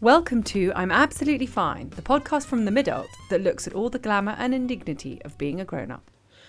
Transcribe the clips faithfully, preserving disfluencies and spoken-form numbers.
Welcome to I'm Absolutely Fine, the podcast from the mid-adult that looks at all the glamour and indignity of being a grown-up.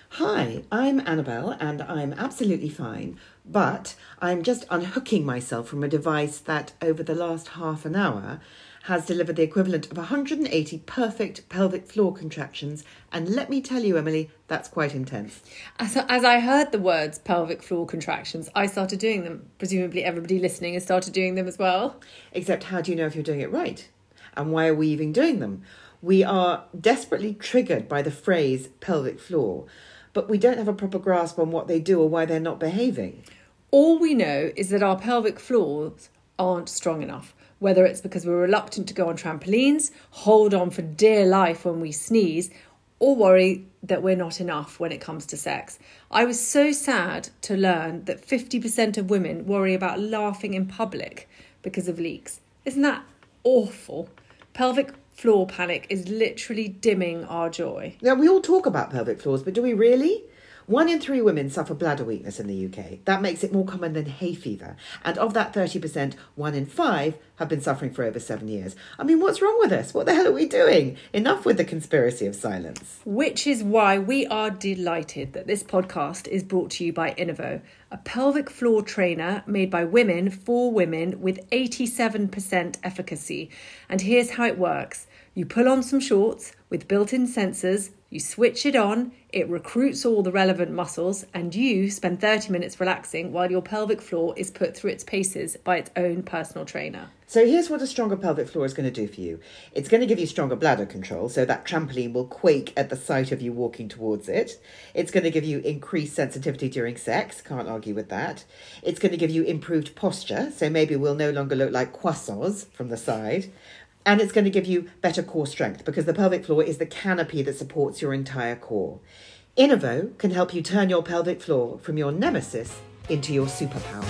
Hi, I'm Annabelle and I'm absolutely fine, but I'm just unhooking myself from a device that over the last half an hour has delivered the equivalent of one hundred eighty perfect pelvic floor contractions, and let me tell you, Emily, that's quite intense. As, as I heard the words pelvic floor contractions, I started doing them. Presumably everybody listening has started doing them as well. Except how do you know if you're doing it right? And why are we even doing them? We are desperately triggered by the phrase pelvic floor, but we don't have a proper grasp on what they do or why they're not behaving. All we know is that our pelvic floors aren't strong enough. Whether it's because we're reluctant to go on trampolines, hold on for dear life when we sneeze, or worry that we're not enough when it comes to sex. I was so sad to learn that fifty percent of women worry about laughing in public because of leaks. Isn't that awful? Pelvic floor panic is literally dimming our joy. Now, we all talk about pelvic floors, but do we really? One in three women suffer bladder weakness in the U K. That makes it more common than hay fever. And of that thirty percent, one in five have been suffering for over seven years. I mean, what's wrong with us? What the hell are we doing? Enough with the conspiracy of silence. Which is why we are delighted that this podcast is brought to you by Innovo, a pelvic floor trainer made by women for women with eighty-seven percent efficacy. And here's how it works. You pull on some shorts with built-in sensors, you switch it on, it recruits all the relevant muscles, and you spend thirty minutes relaxing while your pelvic floor is put through its paces by its own personal trainer. So here's what a stronger pelvic floor is going to do for you. It's going to give you stronger bladder control, so that trampoline will quake at the sight of you walking towards it. It's going to give you increased sensitivity during sex, can't argue with that. It's going to give you improved posture, so maybe we'll no longer look like croissants from the side. And it's going to give you better core strength because the pelvic floor is the canopy that supports your entire core. Innovo can help you turn your pelvic floor from your nemesis into your superpower.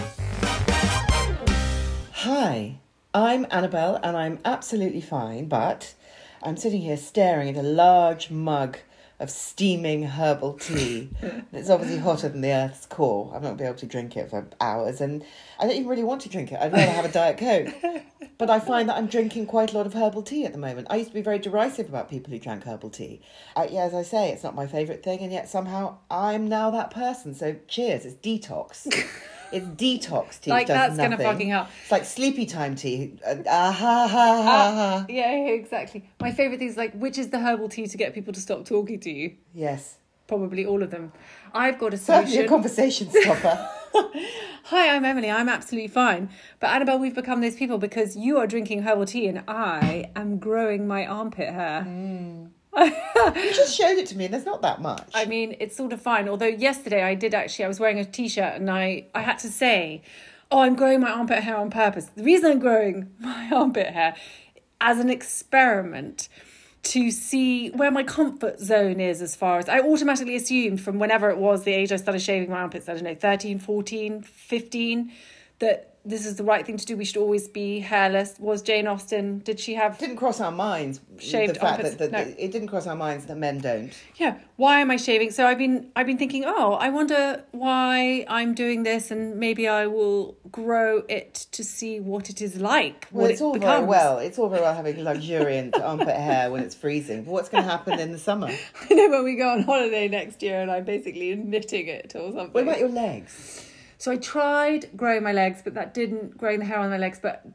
Hi, I'm Annabelle and I'm absolutely fine, but I'm sitting here staring at a large mug of steaming herbal tea. It's obviously hotter than the Earth's core. I'm not going to be able to drink it for hours, and I don't even really want to drink it. I'd rather have a Diet Coke. But I find that I'm drinking quite a lot of herbal tea at the moment. I used to be very derisive about people who drank herbal tea. Uh, yeah, as I say, it's not my favourite thing, and yet somehow I'm now that person. So cheers, it's detox. It's detox tea. Like, does that's nothing. going to fucking help. It's like sleepy time tea. Uh, ah, ha, ha, ha, ha. Uh, yeah, yeah, exactly. My favourite thing is, like, which is the herbal tea to get people to stop talking to you? Yes. Probably all of them. I've got a Certainly solution. a conversation stopper. Hi, I'm Emily. I'm absolutely fine. But Annabelle, we've become those people because you are drinking herbal tea and I am growing my armpit hair. Mm. You just showed it to me and there's not that much. I mean, it's sort of fine. Although yesterday I did actually, I was wearing a t-shirt and I, I had to say, oh, I'm growing my armpit hair on purpose. The reason I'm growing my armpit hair as an experiment to see where my comfort zone is, as far as I automatically assumed from whenever it was the age I started shaving my armpits, I don't know, thirteen, fourteen, fifteen, that this is the right thing to do. We should always be hairless. Was Jane Austen, did she have... It didn't cross our minds. Shaved the fact armpits? that, that No. It didn't cross our minds that men don't. Yeah, why am I shaving? So I've been I've been thinking, oh, I wonder why I'm doing this, and maybe I will grow it to see what it is like. Well, what it's it all becomes. very well. It's all very well having luxuriant armpit hair when it's freezing. But what's going to happen in the summer? I know when we go on holiday next year and I'm basically knitting it or something. What about your legs? So I tried growing my legs, but that didn't, growing the hair on my legs. But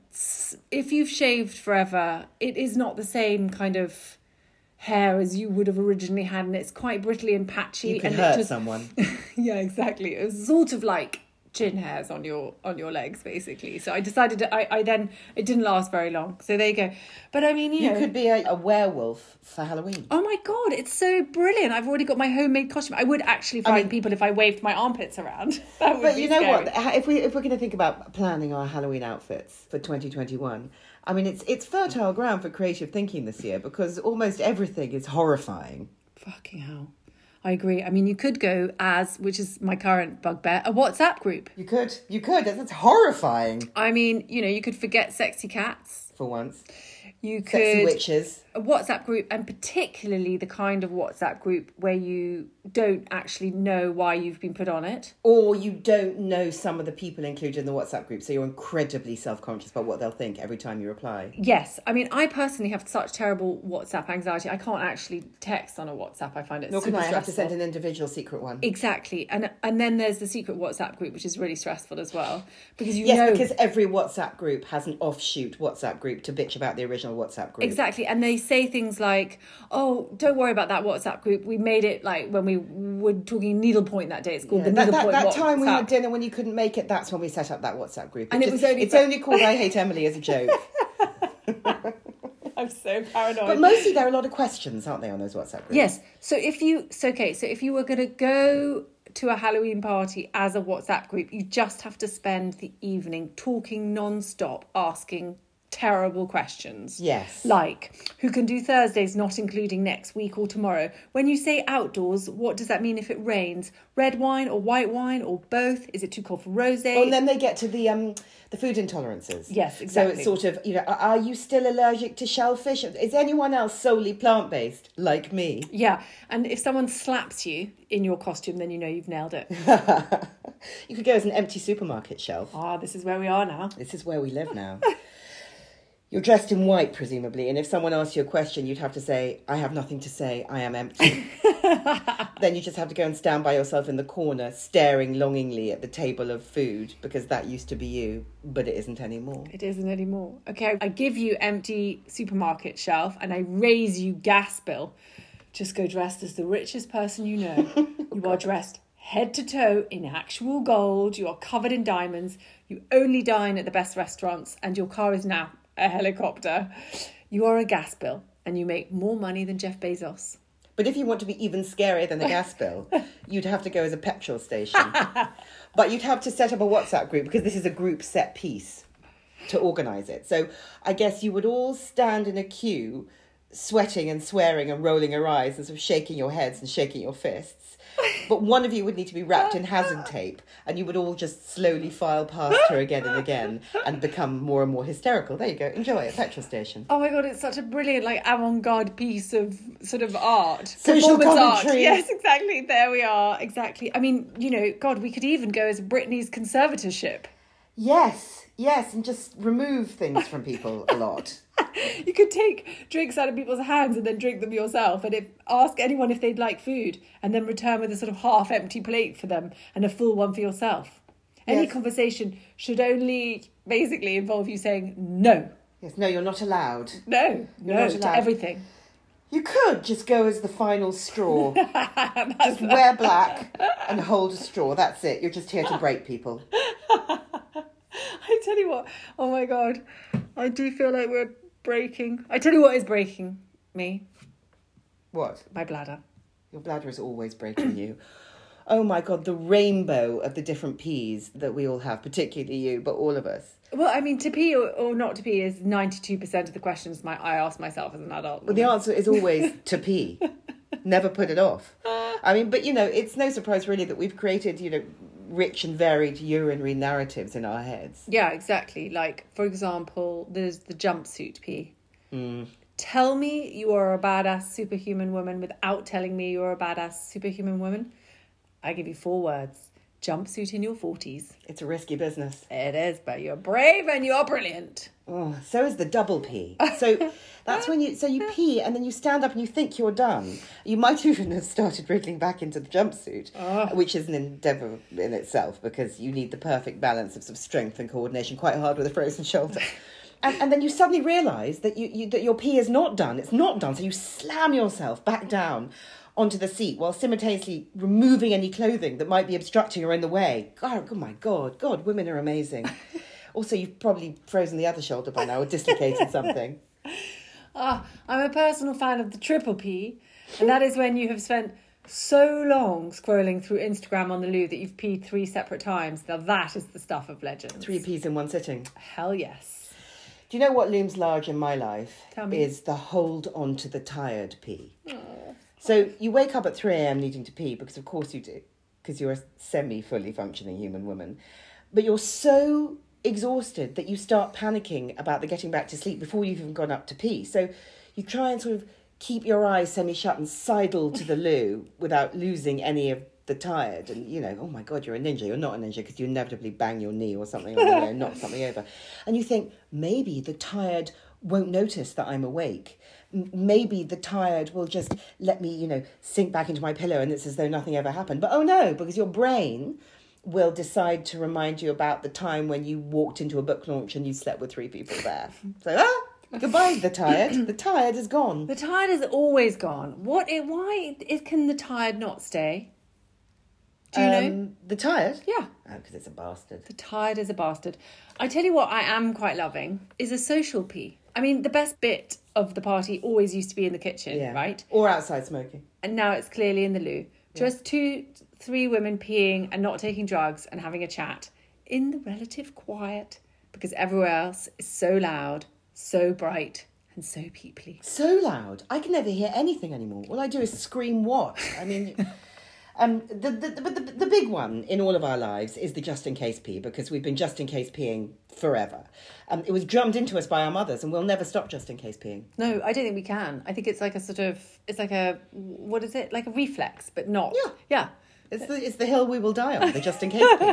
if you've shaved forever, it is not the same kind of hair as you would have originally had. And it's quite brittly and patchy. You can and hurt it just, someone. Yeah, exactly. It was sort of like chin hairs on your on your legs, basically. So I decided to, I, I then, it didn't last very long. So there you go. But I mean, you, You know. could be a, a werewolf for Halloween. Oh my God, it's so brilliant. I've already got my homemade costume. I would actually find I mean, people if I waved my armpits around. That would But be you know scary. what? If we if we're going to think about planning our Halloween outfits for twenty twenty-one, I mean, it's it's fertile ground for creative thinking this year because almost everything is horrifying. Fucking hell. I agree. I mean, you could go as, which is my current bugbear, a WhatsApp group. You could, you could. That's horrifying. I mean, you know, you could forget sexy cats. For once. You could Sexy witches. A WhatsApp group, and particularly the kind of WhatsApp group where you don't actually know why you've been put on it. Or you don't know some of the people included in the WhatsApp group, so you're incredibly self-conscious about what they'll think every time you reply. Yes. I mean, I personally have such terrible WhatsApp anxiety. I can't actually text on a WhatsApp. I find it Nor super can I. I have to stressful. send an individual secret one. Exactly. And and then there's the secret WhatsApp group, which is really stressful as well. Because you Yes, know... because every WhatsApp group has an offshoot WhatsApp group to bitch about the original WhatsApp group. Exactly. And they say things like, oh, don't worry about that WhatsApp group. We made it like when we were talking needlepoint that day. It's called Yeah, the that, that, needlepoint that WhatsApp. time we had dinner when you couldn't make it, that's when we set up that WhatsApp group. And it just- was only It's for- only called I Hate Emily as a joke. I'm so paranoid. But mostly there are a lot of questions, aren't they, on those WhatsApp groups? Yes. So if you, so okay, so if you were going to go to a Halloween party as a WhatsApp group, you just have to spend the evening talking non-stop, asking terrible questions. Yes. Like, who can do Thursdays not including next week or tomorrow? When you say outdoors, what does that mean if it rains? Red wine or white wine or both? Is it too cold for rosé? Oh, and then they get to the um the food intolerances. Yes, exactly. So it's sort of, you know, are are you still allergic to shellfish? Is anyone else solely plant-based, like me? Yeah, and if someone slaps you in your costume, then you know you've nailed it. You could go as an empty supermarket shelf. Ah, this is where we are now. This is where we live now. You're dressed in white, presumably, and if someone asks you a question, you'd have to say, I have nothing to say, I am empty. Then you just have to go and stand by yourself in the corner, staring longingly at the table of food, because that used to be you, but it isn't anymore. It isn't anymore. Okay, I give you empty supermarket shelf and I raise you gas bill. Just go dressed as the richest person you know. You are dressed head to toe in actual gold. You are covered in diamonds. You only dine at the best restaurants and your car is now a helicopter. You are a gas bill and you make more money than Jeff Bezos. But if you want to be even scarier than the gas bill, you'd have to go as a petrol station. But you'd have to set up a WhatsApp group because this is a group set piece to organise it. So I guess you would all stand in a queue, sweating and swearing and rolling your eyes and sort of shaking your heads and shaking your fists. But one of you would need to be wrapped in hazard tape and you would all just slowly file past her again and again and become more and more hysterical. There you go. Enjoy a petrol station. Oh my God, it's such a brilliant, like, avant-garde piece of sort of art. Social Performance art. commentary. Yes, exactly. There we are. Exactly. I mean, you know, God, we could even go as Britney's conservatorship. Yes, yes, and just remove things from people a lot. You could take drinks out of people's hands and then drink them yourself, and if, ask anyone if they'd like food, and then return with a sort of half-empty plate for them and a full one for yourself. Any Yes. conversation should only basically involve you saying no, Yes, no, you're not allowed. no, no not to allowed. everything. You could just go as the final straw. Just wear black and hold a straw. That's it. You're just here to break people. I tell you what, oh my God, I do feel like we're breaking. I tell you what is breaking me, What? my bladder. Your bladder is always breaking you. Oh my God, the rainbow of the different peas that we all have, particularly you, but all of us. Well, I mean, to pee or, or not to pee is ninety-two percent of the questions my I ask myself as an adult. Well, the answer is always to pee. Never put it off. I mean, but, you know, it's no surprise really that we've created, you know, rich and varied urinary narratives in our heads. Yeah, exactly. Like, for example, there's the jumpsuit pee. Mm. Tell me you are a badass superhuman woman without telling me you're a badass superhuman woman. I give you four words. Jumpsuit in your forties. It's a risky business. It is, but you're brave and you're brilliant. Oh, so is the double pee. So that's when you, so you pee and then you stand up and you think you're done. You might even have started wriggling back into the jumpsuit, Oh. which is an endeavour in itself because you need the perfect balance of, sort of strength and coordination, quite hard with a frozen shoulder. And, and then you suddenly realise that you, you that your pee is not done. It's not done. So you slam yourself back down onto the seat while simultaneously removing any clothing that might be obstructing or in the way. God, oh my God, God, women are amazing. Also, you've probably frozen the other shoulder by now or dislocated something. Ah, I'm a personal fan of the triple P, and that is when you have spent so long scrolling through Instagram on the loo that you've peed three separate times. Now that is the stuff of legends. Three peas in one sitting. Hell yes. Do you know what looms large in my life? Tell me. Is the hold on to the tired pee. So you wake up at three a.m. needing to pee, because of course you do, because you're a semi-fully functioning human woman. But you're so exhausted that you start panicking about the getting back to sleep before you've even gone up to pee. So you try and sort of keep your eyes semi-shut and sidle to the loo without losing any of the tired. And, you know, oh my God, you're a ninja. You're not a ninja because you inevitably bang your knee or something on the way and knock something over. And you think, maybe the tired won't notice that I'm awake. M- Maybe the tired will just let me, you know, sink back into my pillow and it's as though nothing ever happened. But oh no, because your brain will decide to remind you about the time when you walked into a book launch and you slept with three people there. So, ah, goodbye, the tired. The tired is gone. The tired is always gone. What? It, why is, can the tired not stay? Do you um, know? The tired? Yeah. Oh, because it's a bastard. The tired is a bastard. I tell you what I am quite loving is a social pee. I mean, the best bit of the party always used to be in the kitchen, Yeah. right? Or outside smoking. And now it's clearly in the loo. Just two, three women peeing and not taking drugs and having a chat in the relative quiet because everywhere else is so loud, so bright and so peoply. So loud. I can never hear anything anymore. All I do is scream what? I mean... Um, the, the, the, the, the big one in all of our lives is the just in case pee, because we've been just in case peeing forever. Um, it was drummed into us by our mothers and we'll never stop just in case peeing. No, I don't think we can. I think it's like a sort of, it's like a, what is it? Like a reflex, but not. Yeah. Yeah. It's the, it's the hill we will die on, the just in case pee.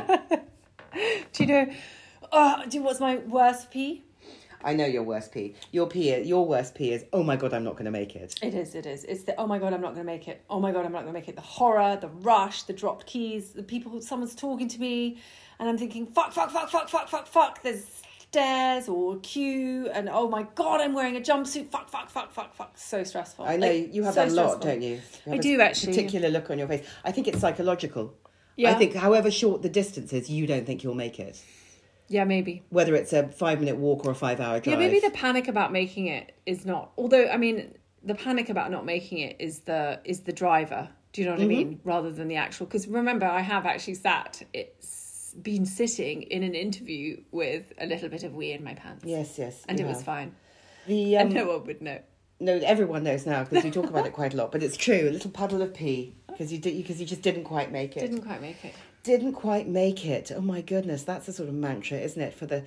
Do you know, oh, do you know what's my worst pee? I know your worst pee. Your pee, your worst pee is, oh my God, I'm not going to make it. It is, it is. It's the, oh my God, I'm not going to make it. Oh my God, I'm not going to make it. The horror, the rush, the dropped keys, the people, who someone's talking to me and I'm thinking, fuck, fuck, fuck, fuck, fuck, fuck, fuck. There's stairs or queue and oh my God, I'm wearing a jumpsuit. Fuck, fuck, fuck, fuck, fuck. So stressful. I know, like, you have so that a lot, stressful. don't you? you have I a do actually. Particular look on your face. I think it's psychological. Yeah. I think however short the distance is, you don't think you'll make it. Yeah, maybe. Whether it's a five minute walk or a five hour drive. Yeah, maybe the panic about making it is not. Although, I mean, the panic about not making it is the is the driver. Do you know what Mm-hmm. I mean? Rather than the actual. Because remember, I have actually sat. It's been sitting in an interview with a little bit of wee in my pants. Yes, yes. And it you was have. fine. The, um, And no one would know. No, everyone knows now because we talk about it quite a lot. But it's true, a little puddle of pee because you did because you just didn't quite make it. Didn't quite make it. Didn't quite make it. Oh my goodness, that's a sort of mantra, isn't it? For the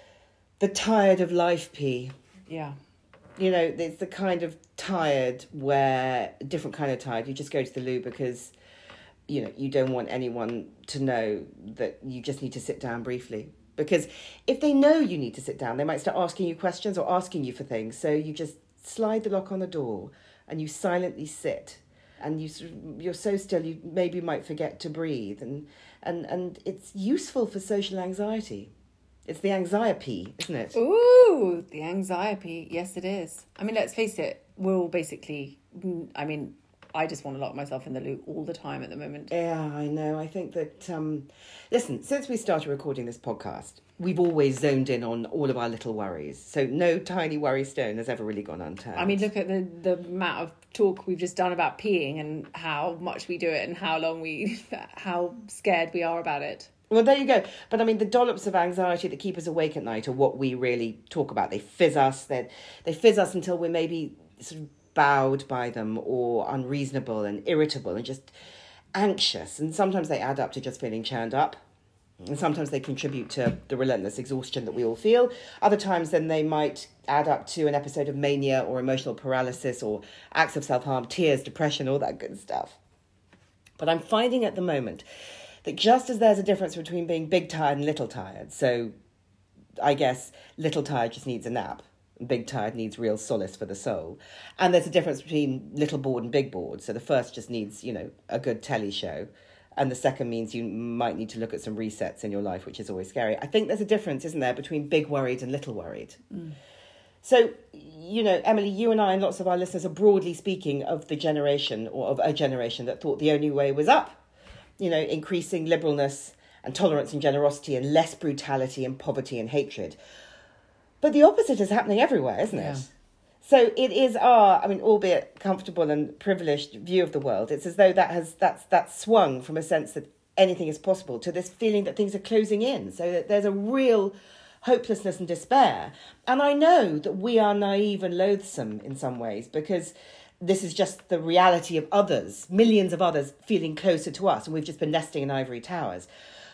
the tired of life pee. Yeah. You know, it's the kind of tired where different kind of tired. You just go to the loo because you know you don't want anyone to know that you just need to sit down briefly. Because if they know you need to sit down, they might start asking you questions or asking you for things. So you just slide the lock on the door and you silently sit. And you, you're so still, you maybe might forget to breathe. And, and, and it's useful for social anxiety. It's the anxiety, isn't it? Ooh, the anxiety. Yes, it is. I mean, let's face it. We're all basically, I mean, I just want to lock myself in the loo all the time at the moment. Yeah, I know. I think that, um, listen, since we started recording this podcast, we've always zoned in on all of our little worries. So no tiny worry stone has ever really gone unturned. I mean, look at the, the amount of talk we've just done about peeing and how much we do it and how long we, how scared we are about it. Well, there you go. But I mean, the dollops of anxiety that keep us awake at night are what we really talk about. They fizz us. They they fizz us until we're maybe sort of bowed by them or unreasonable and irritable and just anxious. And sometimes they add up to just feeling churned up. And sometimes they contribute to the relentless exhaustion that we all feel. Other times then they might add up to an episode of mania or emotional paralysis or acts of self-harm, tears, depression, all that good stuff. But I'm finding at the moment that just as there's a difference between being big tired and little tired, so I guess little tired just needs a nap, big tired needs real solace for the soul. And there's a difference between little bored and big bored. So the first just needs, you know, a good telly show. And the second means you might need to look at some resets in your life, which is always scary. I think there's a difference, isn't there, between big worried and little worried. Mm. So, you know, Emily, you and I and lots of our listeners are broadly speaking of the generation or of a generation that thought the only way was up. You know, increasing liberalness and tolerance and generosity and less brutality and poverty and hatred. But the opposite is happening everywhere, isn't it? Yeah. So it is our, I mean, albeit comfortable and privileged view of the world, it's as though that has that's that's swung from a sense that anything is possible to this feeling that things are closing in. So that there's a real hopelessness and despair. And I know that we are naive and loathsome in some ways because this is just the reality of others, millions of others feeling closer to us, and we've just been nesting in ivory towers.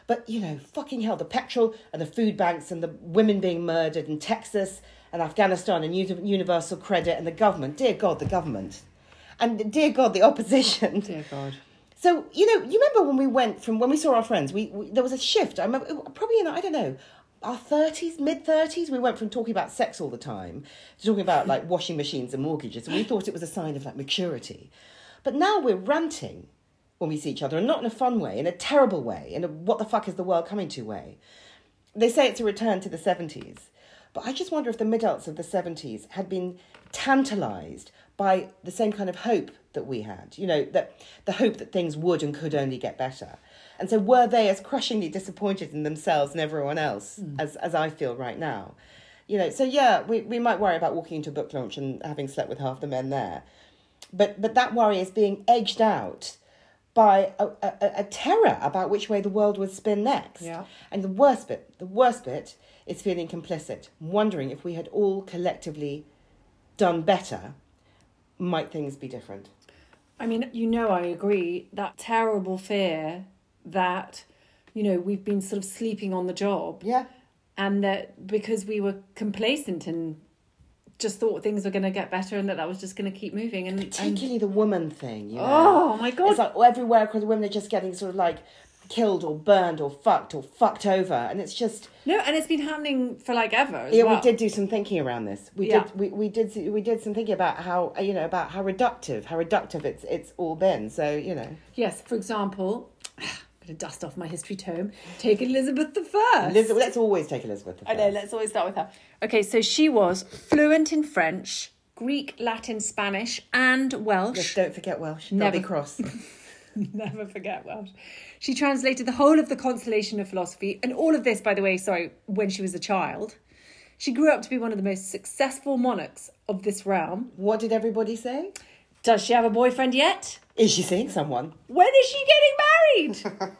But, you know, fucking hell, the petrol and the food banks and the women being murdered in Texas and Afghanistan and universal credit and the government. Dear God, the government. And dear God, the opposition. Dear God. So, you know, you remember when we went from, when we saw our friends, we, we there was a shift. I remember, probably in, I don't know, our thirties, mid-thirties, we went from talking about sex all the time to talking about, like, washing machines and mortgages. And we thought it was a sign of, like, maturity. But now we're ranting when we see each other, and not in a fun way, in a terrible way, in a what the fuck is the world coming to way. They say it's a return to the seventies. But I just wonder if the mid-adults of the seventies had been tantalised by the same kind of hope that we had, you know, that the hope that things would and could only get better. And so were they as crushingly disappointed in themselves and everyone else mm. as, as I feel right now? You know, so yeah, we, we might worry about walking into a book launch and having slept with half the men there. But but that worry is being edged out by a, a, a terror about which way the world would spin next. Yeah. And the worst bit, the worst bit is feeling complicit, wondering if we had all collectively done better, might things be different? I mean, you know, I agree. That terrible fear that, you know, we've been sort of sleeping on the job. Yeah. And that because we were complacent and just thought things were going to get better and that that was just going to keep moving. And particularly and... the woman thing, you know. Oh, my God. It's like everywhere across the women are just getting sort of like killed or burned or fucked or fucked over. And it's just... No, and it's been happening for like ever as Yeah, well. we did do some thinking around this. We yeah. did we, we did we did some thinking about how, you know, about how reductive, how reductive it's it's all been. So, you know. Yes, for example... to dust off my history tome, take Elizabeth the First. Elizabeth, let's always take Elizabeth the First. I know, let's always start with her. Okay, so she was fluent in French, Greek, Latin, Spanish, and Welsh. Just don't forget Welsh. Never cross. Never forget Welsh. She translated the whole of the Constellation of Philosophy, and all of this, by the way, sorry, when she was a child. She grew up to be one of the most successful monarchs of this realm. What did everybody say? Does she have a boyfriend yet? Is she seeing someone? When is she getting married?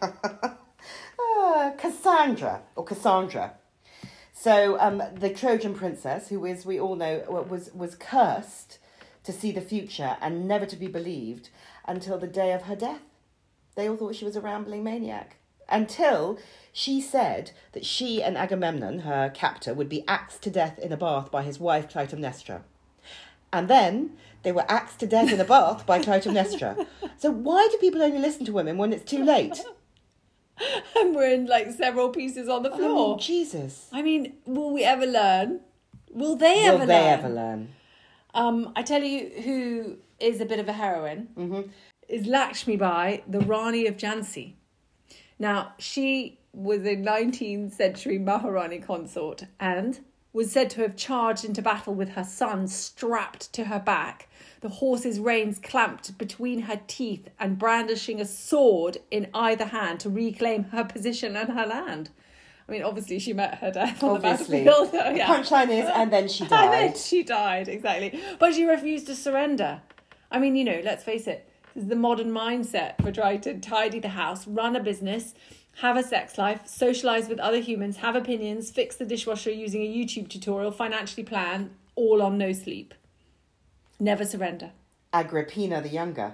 uh, Cassandra, or Cassandra. So um, the Trojan princess, who, as we all know, was, was cursed to see the future and never to be believed until the day of her death. They all thought she was a rambling maniac. Until she said that she and Agamemnon, her captor, would be axed to death in a bath by his wife Clytemnestra. And then they were axed to death in a bath by Clytemnestra. So why do people only listen to women when it's too late? And we're in like several pieces on the floor. Oh, Jesus. I mean, will we ever learn? Will they will ever they learn? ever learn? Um, I tell you who is a bit of a heroine. Mm-hmm. Is Lakshmi Bai, the Rani of Jhansi. Now, she was a nineteenth century Maharani consort and was said to have charged into battle with her son strapped to her back, the horse's reins clamped between her teeth and brandishing a sword in either hand to reclaim her position and her land. I mean, obviously she met her death on obviously. the battlefield. The yeah. punchline is, and then she died. And then she died, exactly. But she refused to surrender. I mean, you know, let's face it, this is the modern mindset for trying to tidy the house, run a business, have a sex life, socialise with other humans, have opinions, fix the dishwasher using a YouTube tutorial, financially plan, all on no sleep. Never surrender. Agrippina the Younger.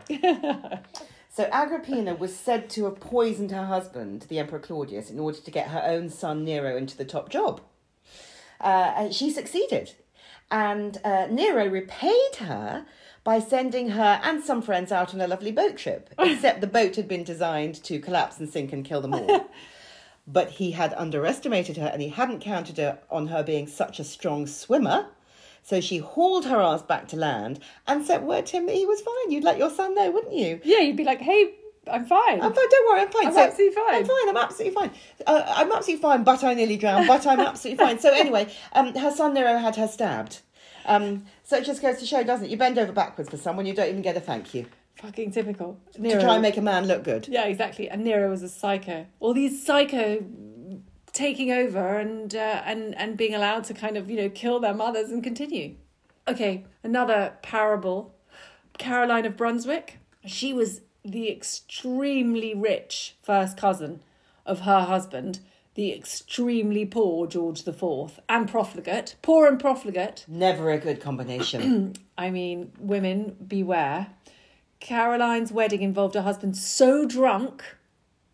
So Agrippina was said to have poisoned her husband, the Emperor Claudius, in order to get her own son Nero into the top job. Uh, and she succeeded. And uh, Nero repaid her by sending her and some friends out on a lovely boat trip, except the boat had been designed to collapse and sink and kill them all. But he had underestimated her and he hadn't counted her on her being such a strong swimmer. So she hauled her ass back to land and sent word to him that he was fine. You'd let your son know, wouldn't you? Yeah, you'd be like, hey, I'm fine. I'm fine, don't worry, I'm fine. I'm so, absolutely fine. I'm fine, I'm absolutely fine. Uh, I'm absolutely fine, but I nearly drowned, but I'm absolutely fine. So anyway, um, her son Nero had her stabbed. Um, so it just goes to show, doesn't it? You bend over backwards for someone, you don't even get a thank you. Fucking typical. Nero. To try and make a man look good. Yeah, exactly. And Nero was a psycho. All these psycho taking over and uh, and and being allowed to kind of, you know, kill their mothers and continue. Okay, another parable. Caroline of Brunswick. She was the extremely rich first cousin of her husband, the extremely poor George the Fourth, and profligate. Poor and profligate. Never a good combination. I mean, women, beware. Caroline's wedding involved her husband so drunk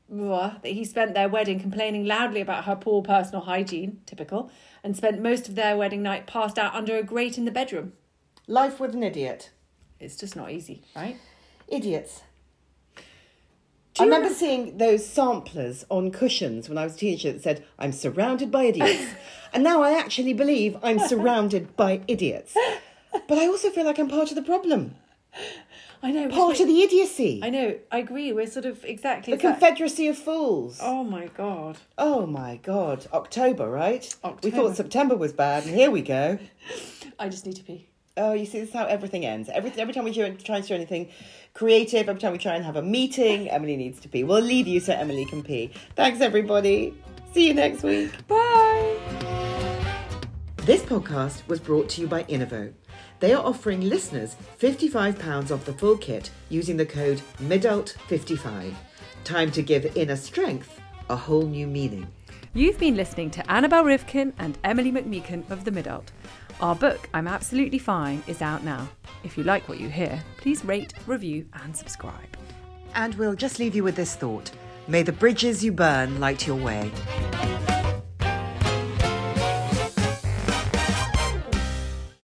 that he spent their wedding complaining loudly about her poor personal hygiene, typical, and spent most of their wedding night passed out under a grate in the bedroom. Life with an idiot. It's just not easy, right? Idiots. Do I you remember re- seeing those samplers on cushions when I was a teenager that said, I'm surrounded by idiots. And now I actually believe I'm surrounded by idiots. But I also feel like I'm part of the problem. I know. Part which of way- the idiocy. I know. I agree. We're sort of exactly... The is that- Confederacy of Fools. Oh, my God. Oh, my God. October, right? We October. thought September was bad, and here we go. I just need to pee. Oh, you see, this is how everything ends. Every, every time we do, try and do anything creative, every time we try and have a meeting, Emily needs to pee. We'll leave you so Emily can pee. Thanks, everybody. See you next week. Bye. This podcast was brought to you by Innovo. They are offering listeners fifty-five pounds off the full kit using the code M I D A L T fifty-five. Time to give inner strength a whole new meaning. You've been listening to Annabelle Rivkin and Emily McMeekan of The Midult. Our book, I'm Absolutely Fine, is out now. If you like what you hear, please rate, review and subscribe. And we'll just leave you with this thought. May the bridges you burn light your way.